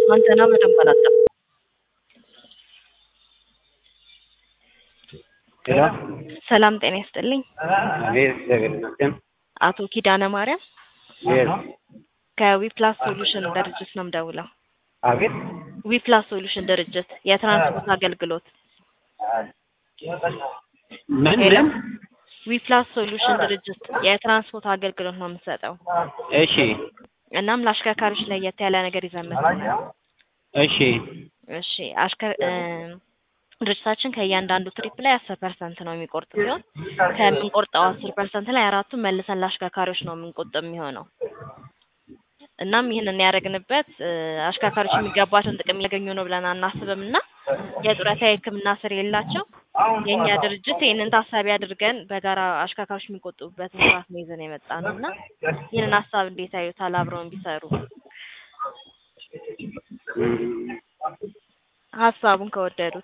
አንተና በደንብ አላጠፋም። ሄሎ ሰላም ጤና ይስጥልኝ። አቤት እግዚአብሔር ይመስገን። አቶ ኪዳነ ማርያም የስ ከዊፕላስ ሶሉሽን ድርጅት ነው የምደውለው። አቤት ዊፕላስ ሶሉሽን ድርጅት የትራንስፖርት አገልግሎት። ምን ሄሎ ምን? ዊፕላስ ሶሉሽን ድርጅት የትራንስፖርት አገልግሎት ነው የምንሰጠው። እሺ እናም ለአሽከርካሪዎች ለየት ያለ ነገር ይዘን መጥተናል። እሺ እሺ ድርጅታችን ከእያንዳንዱ ትሪፕ ላይ 10% ነው የሚቆርጥ ሲሆን ከምንቆርጠው 10% ላይ አራቱን መልሰን ለአሽከርካሪዎች ነው የምንቆጥብ የሚሆነው። እናም ይሄንን ያደረግንበት አሽከርካሪዎች የሚገባቸውን ጥቅም እያገኙ ነው ብለን አናስብምና የጡረታ የሕክምና ስር የላቸው የኛ ድርጅት ይሄንን ታሳቢ አድርገን በጋራ አሽከርካሪዎች የሚቆጥቡበትን ስርዓት ነው ይዘን የመጣነውና ይሄንን ሀሳብ እንዴት አዩታል? አብረውን ቢሰሩ ሀሳቡን ከወደዱት።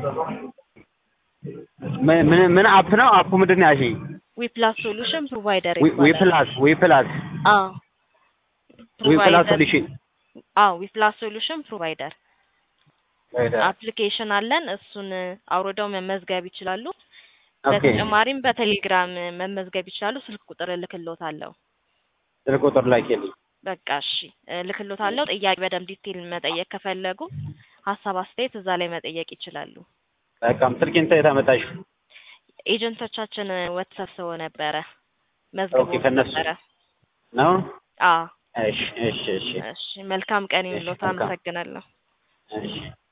ምን አፕ ነው? አፑ ምንድን ነው ያልሽኝ? ዊፕላስ ሶሉሽን ፕሮቫይደር ይባላል። ዊፕላስ አዎ ዊፕላስ ሶሉሽን ዊፕላስ ሶሉሽን ፕሮቫይደር አፕሊኬሽን አለን። እሱን አውርደው መመዝገብ ይችላሉ። በተጨማሪም በቴሌግራም መመዝገብ ይችላሉ። ስልክ ቁጥር እልክልዎታለሁ። ስልክ ቁጥር ላኪልኝ። በቃ እሺ እልክልዎታለሁ። ጥያቄ በደንብ ዲቴል መጠየቅ ከፈለጉ ሀሳብ አስተያየት እዛ ላይ መጠየቅ ይችላሉ። በቃም ስልኬን ታመጣሽ ኤጀንቶቻችን ወጥተው ነበረ መዝገቡ ነበረ ነው። አዎ እሺ መልካም ቀን ይሁንልዎት። አመሰግናለሁ። እሺ